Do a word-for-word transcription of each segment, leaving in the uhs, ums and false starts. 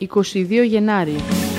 είκοσι δύο Γενάρη.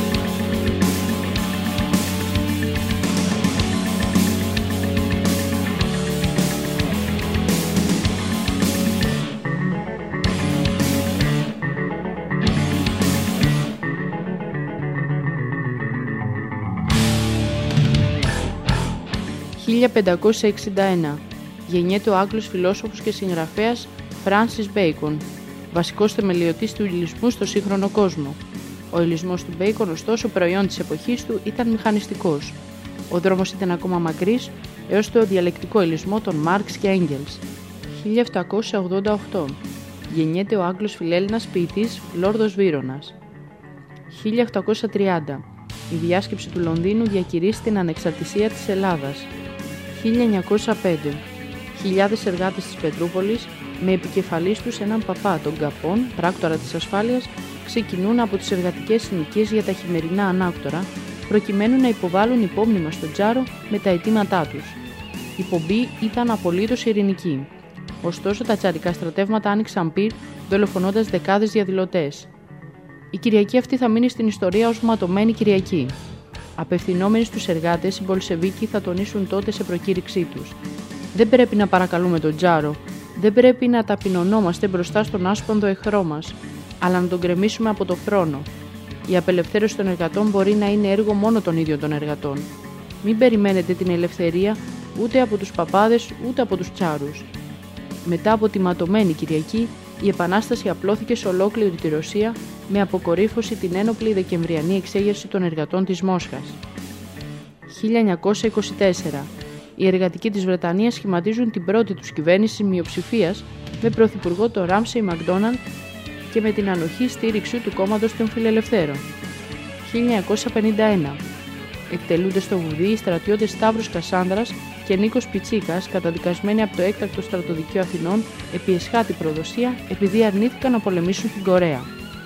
χίλια πεντακόσια εξήντα ένα. Γεννιέται ο Άγγλος φιλόσοφος και συγγραφέας Φράνσις Μπέικον, βασικός θεμελιωτής του υλισμού στο σύγχρονο κόσμο. Ο υλισμός του Μπέικον, ωστόσο, προϊόν της εποχής του, ήταν μηχανιστικός. Ο δρόμος ήταν ακόμα μακρύς έως το διαλεκτικό υλισμό των Μάρξ και Έγγελς. χίλια επτακόσια ογδόντα οκτώ. Γεννιέται ο Άγγλος φιλέλληνας ποιητής Λόρδος Βύρονας. χίλια οκτακόσια τριάντα. Η διάσκεψη του Λονδίνου διακηρύσσει την ανεξαρτησία της Ελλάδας. χίλια εννιακόσια πέντε. Χιλιάδες εργάτες της Πετρούπολης, με επικεφαλής τους έναν παπά, τον Καπών, πράκτορα της ασφάλειας, ξεκινούν από τις εργατικές συνοικίες για τα χειμερινά ανάκτορα, προκειμένου να υποβάλουν υπόμνημα στον Τζάρο με τα αιτήματά τους. Η πομπή ήταν απολύτως ειρηνική. Ωστόσο, τα τσαρικά στρατεύματα άνοιξαν πυρ, δολοφονώντας δεκάδες διαδηλωτές. Η Κυριακή αυτή θα μείνει στην ιστορία ως ματωμένη Κυριακή. Απευθυνόμενοι στους εργάτες, οι Μπολσεβίκοι θα τονίσουν τότε σε προκήρυξή τους: δεν πρέπει να παρακαλούμε τον Τζάρο, δεν πρέπει να ταπεινωνόμαστε μπροστά στον άσπονδο εχθρό μας, αλλά να τον γκρεμίσουμε από το θρόνο. Η απελευθέρωση των εργατών μπορεί να είναι έργο μόνο των ίδιων των εργατών. Μην περιμένετε την ελευθερία ούτε από τους παπάδες ούτε από τους τσάρους. Μετά από τη ματωμένη Κυριακή, η Επανάσταση απλώθηκε σε ολόκληρη τη Ρωσία, με αποκορύφωση την ένοπλη δεκεμβριανή εξέγερση των εργατών της Μόσχας. χίλια εννιακόσια είκοσι τέσσερα. Οι εργατικοί της Βρετανίας σχηματίζουν την πρώτη τους κυβέρνηση μειοψηφίας, με πρωθυπουργό τον Ράμσεϊ Μακδόναλντ και με την ανοχή στήριξη του κόμματος των Φιλελευθέρων. χίλια εννιακόσια πενήντα ένα. Εκτελούνται στο Βουδί οι στρατιώτες Σταύρος Κασάνδρας και Νίκος Πιτσίκας, καταδικασμένοι από το έκτακτο στρατοδικείο Αθηνών επί εσχάτη προδοσία, επειδή αρνήθηκαν να πολεμήσουν στην Κορέα.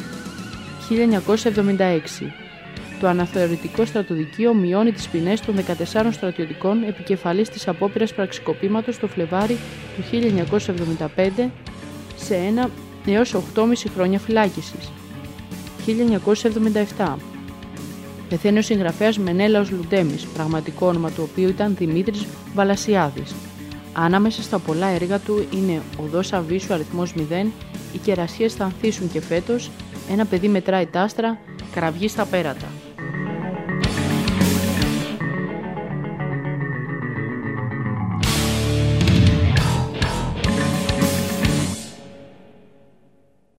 χίλια εννιακόσια εβδομήντα έξι. Το αναθεωρητικό στρατοδικείο μειώνει τις ποινές των δεκατεσσάρων στρατιωτικών επικεφαλής της απόπειρας πραξικοπήματος το Φλεβάρι του χίλια εννιακόσια εβδομήντα πέντε σε ένα έως οκτώ κόμμα πέντε χρόνια φυλάκισης. χίλια εννιακόσια εβδομήντα επτά. Πεθαίνει ο συγγραφέας Μενέλαος Λουντέμης, πραγματικό όνομα του οποίου ήταν Δημήτρης Βαλασιάδης. Ανάμεσα στα πολλά έργα του είναι «Οδός Αβίσου αριθμός μηδέν», «Οι κερασιές θα ανθίσουν και φέτος», «Ένα παιδί μετράει τ' άστρα», «Κραυγή στα πέρατα».